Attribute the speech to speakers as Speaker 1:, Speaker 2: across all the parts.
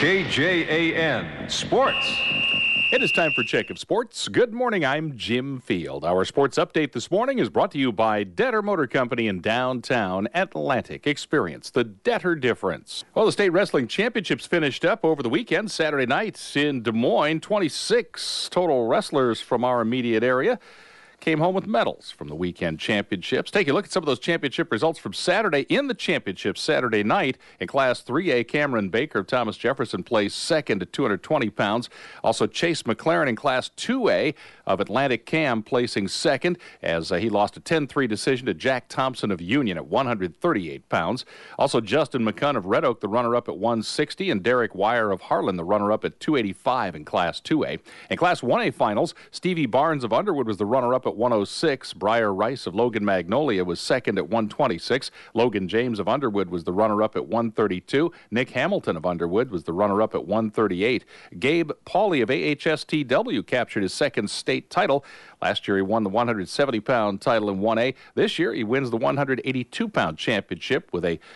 Speaker 1: KJAN Sports.
Speaker 2: It is time for Check of Sports. Good morning, I'm Jim Field. Our sports update this morning is brought to you by Detter Motor Company in downtown Atlantic. Experience the Detter difference. Well, the state wrestling championships finished up over the weekend, Saturday night in Des Moines. 26 total wrestlers from our immediate area came home with medals from the weekend championships. Take a look at some of those championship results from Saturday. In the championship Saturday night, in Class 3A, Cameron Baker of Thomas Jefferson placed second at 220 pounds. Also, Chase McLaren in Class 2A of Atlantic Cam placing second as he lost a 10-3 decision to Jack Thompson of Union at 138 pounds. Also, Justin McCunn of Red Oak, the runner-up at 160, and Derek Wire of Harlan, the runner-up at 285 in Class 2A. In Class 1A finals, Stevie Barnes of Underwood was the runner-up at 106. Briar Rice of Logan Magnolia was second at 126. Logan James of Underwood was the runner-up at 132. Nick Hamilton of Underwood was the runner-up at 138. Gabe Pauley of AHSTW captured his second state title. Last year he won the 170-pound title in 1A. This year he wins the 182-pound championship with a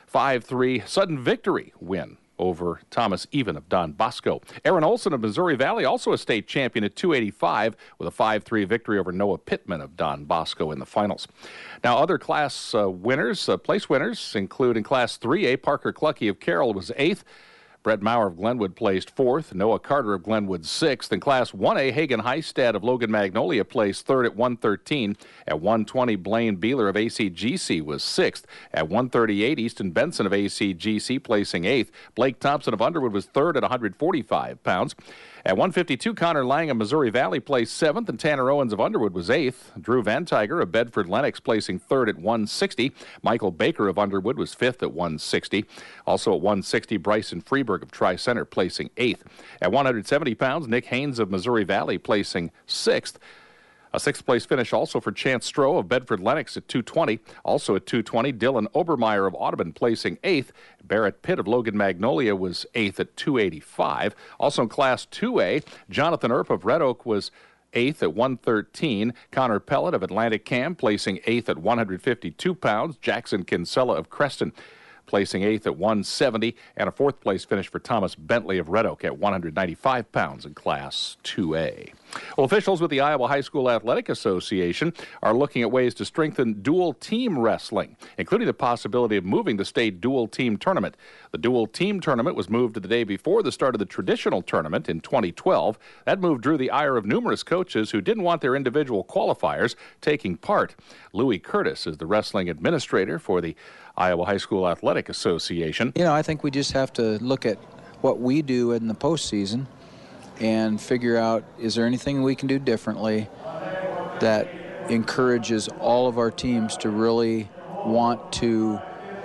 Speaker 2: 5-3 sudden victory win over Thomas Even of Don Bosco. Aaron Olson of Missouri Valley, also a state champion at 285 with a 5-3 victory over Noah Pittman of Don Bosco in the finals. Now, other class place winners include in Class 3A, Parker Clucky of Carroll was 8th. Brett Maurer of Glenwood placed 4th. Noah Carter of Glenwood 6th. In Class 1A, Hagen Heistad of Logan Magnolia placed 3rd at 113. At 120, Blaine Beeler of ACGC was 6th. At 138, Easton Benson of ACGC placing 8th. Blake Thompson of Underwood was 3rd at 145 pounds. At 152, Connor Lang of Missouri Valley placed 7th, and Tanner Owens of Underwood was 8th. Drew Van Tiger of Bedford Lennox placing 3rd at 160. Michael Baker of Underwood was 5th at 160. Also at 160, Bryson Freeberg of Tri-Center placing 8th. At 170 pounds, Nick Haynes of Missouri Valley placing 6th. A 6th-place finish also for Chance Stroh of Bedford Lennox at 220. Also at 220, Dylan Obermeyer of Audubon placing 8th. Barrett Pitt of Logan Magnolia was 8th at 285. Also in Class 2A, Jonathan Earp of Red Oak was 8th at 113. Connor Pellet of Atlantic Cam placing 8th at 152 pounds. Jackson Kinsella of Creston placing 8th at 170, and a 4th-place finish for Thomas Bentley of Red Oak at 195 pounds in Class 2A. Well, officials with the Iowa High School Athletic Association are looking at ways to strengthen dual-team wrestling, including the possibility of moving the state dual-team tournament. The dual-team tournament was moved to the day before the start of the traditional tournament in 2012. That move drew the ire of numerous coaches who didn't want their individual qualifiers taking part. Louis Curtis is the wrestling administrator for the Iowa High School Athletic Association.
Speaker 3: You know, I think we just have to look at what we do in the postseason and figure out, is there anything we can do differently that encourages all of our teams to really want to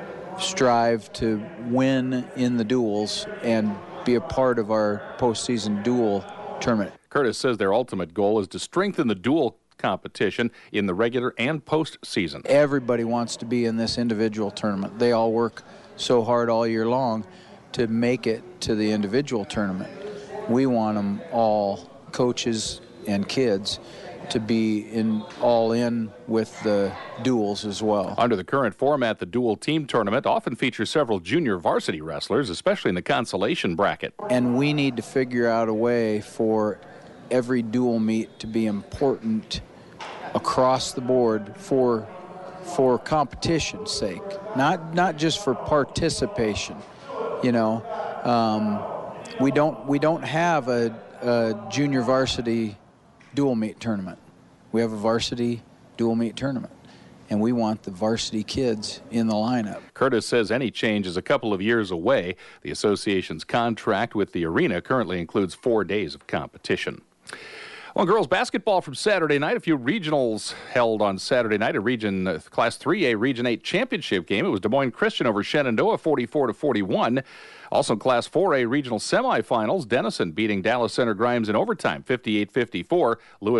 Speaker 3: strive to win in the duels and be a part of our postseason dual tournament.
Speaker 2: Curtis says their ultimate goal is to strengthen the dual competition in the regular and postseason.
Speaker 3: Everybody wants to be in this individual tournament. They all work so hard all year long to make it to the individual tournament. We want them all, coaches and kids, to be all in with the duels as well.
Speaker 2: Under the current format, the dual team tournament often features several junior varsity wrestlers, especially in the consolation bracket.
Speaker 3: And we need to figure out a way for every dual meet to be important across the board for competition's sake, not just for participation. You know, we don't have a junior varsity dual meet tournament. We have a varsity dual meet tournament, and we want the varsity kids in the lineup.
Speaker 2: Curtis says any change is a couple of years away. The association's contract with the arena currently includes 4 days of competition. Well, girls basketball from Saturday night. A few regionals held on Saturday night. A Class 3A Region 8 championship game. It was Des Moines Christian over Shenandoah, 44-41. Also in Class 4A regional semifinals, Denison beating Dallas Center Grimes in overtime, 58-54.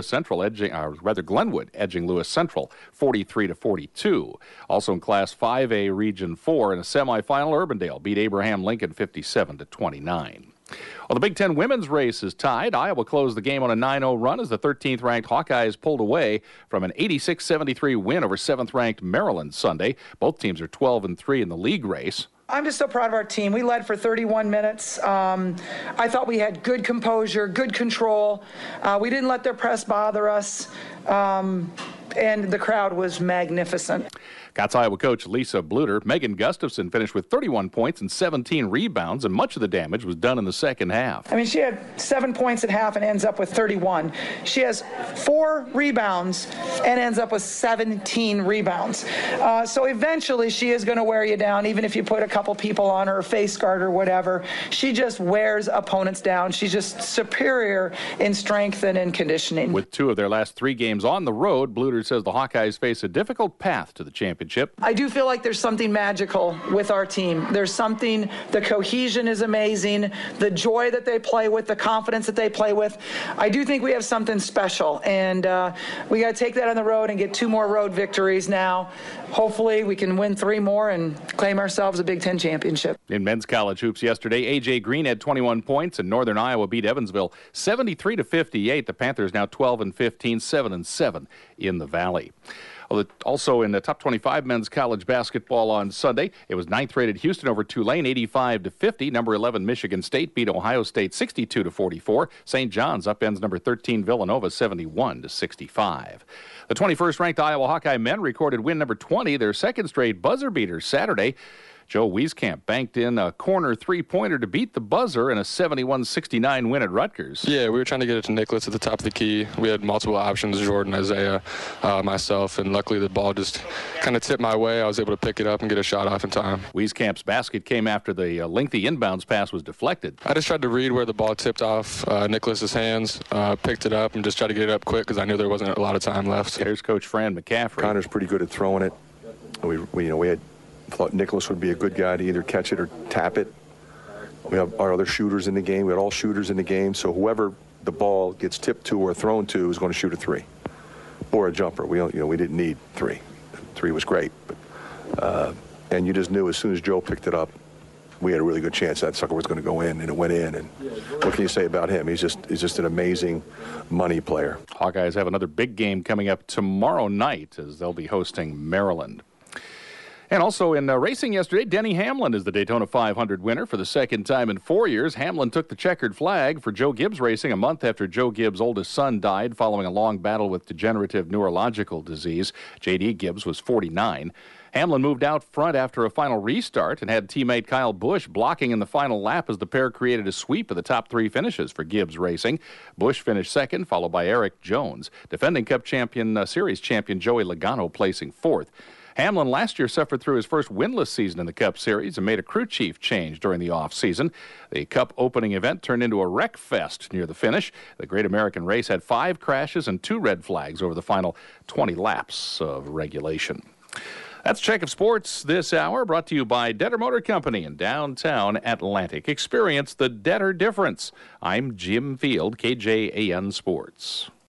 Speaker 2: Glenwood edging Lewis Central, 43-42. Also in Class 5A Region 4 in a semifinal, Urbandale beat Abraham Lincoln, 57-29. Well, the Big Ten women's race is tied. Iowa closed the game on a 9-0 run as the 13th-ranked Hawkeyes pulled away from an 86-73 win over 7th-ranked Maryland Sunday. Both teams are 12-3 in the league race.
Speaker 1: I'm just so proud of our team. We led for 31 minutes. I thought we had good composure, good control. We didn't let their press bother us, and the crowd was magnificent.
Speaker 2: Scott's Iowa coach Lisa Bluter. Megan Gustafson finished with 31 points and 17 rebounds, and much of the damage was done in the second half.
Speaker 1: I mean, she had 7 points at half and ends up with 31. She has 4 rebounds and ends up with 17 rebounds. So eventually she is going to wear you down, even if you put a couple people on her, face guard or whatever. She just wears opponents down. She's just superior in strength and in conditioning.
Speaker 2: With 2 of their last 3 games on the road, Bluter says the Hawkeyes face a difficult path to the championship.
Speaker 1: I do feel like there's something magical with our team. There's something, the cohesion is amazing, the joy that they play with, the confidence that they play with. I do think we have something special, and we got to take that on the road and get 2 more road victories now. Hopefully we can win 3 more and claim ourselves a Big Ten championship.
Speaker 2: In men's college hoops yesterday, A.J. Green had 21 points, and Northern Iowa beat Evansville 73-58. The Panthers now 12-15, 7-7 in the Valley. Also in the top 25 men's college basketball on Sunday, it was 9th-rated Houston over Tulane, 85-50. Number 11 Michigan State beat Ohio State 62-44. St. John's upends number 13 Villanova 71-65. The 21st-ranked Iowa Hawkeye men recorded win number 20, their second straight buzzer beater Saturday. Joe Wieskamp banked in a corner 3-pointer to beat the buzzer in a 71-69 win at Rutgers.
Speaker 4: Yeah, we were trying to get it to Nicholas at the top of the key. We had multiple options, Jordan, Isaiah, myself, and luckily the ball just kind of tipped my way. I was able to pick it up and get a shot off in time.
Speaker 2: Wieskamp's basket came after the lengthy inbounds pass was deflected.
Speaker 4: I just tried to read where the ball tipped off Nicholas's hands, picked it up, and just tried to get it up quick because I knew there wasn't a lot of time left.
Speaker 2: Here's Coach Fran McCaffrey.
Speaker 5: Connor's pretty good at throwing it. We thought Nicholas would be a good guy to either catch it or tap it. We have our other shooters in the game. We had all shooters in the game, so whoever the ball gets tipped to or thrown to is going to shoot a 3 or a jumper. We didn't need 3. 3 was great, but and you just knew as soon as Joe picked it up, we had a really good chance that sucker was going to go in, and it went in. And what can you say about him? He's just an amazing money player.
Speaker 2: Hawkeyes have another big game coming up tomorrow night as they'll be hosting Maryland. And also in racing yesterday, Denny Hamlin is the Daytona 500 winner for the second time in 4 years. Hamlin took the checkered flag for Joe Gibbs Racing a month after Joe Gibbs' oldest son died following a long battle with degenerative neurological disease. J.D. Gibbs was 49. Hamlin moved out front after a final restart and had teammate Kyle Busch blocking in the final lap as the pair created a sweep of the top 3 finishes for Gibbs Racing. Busch finished second, followed by Eric Jones. Defending Cup Series champion Joey Logano placing 4th. Hamlin last year suffered through his first winless season in the Cup Series and made a crew chief change during the offseason. The Cup opening event turned into a wreck fest near the finish. The Great American Race had 5 crashes and 2 red flags over the final 20 laps of regulation. That's Check of Sports this hour, brought to you by Detter Motor Company in downtown Atlantic. Experience the Detter difference. I'm Jim Field, KJAN Sports.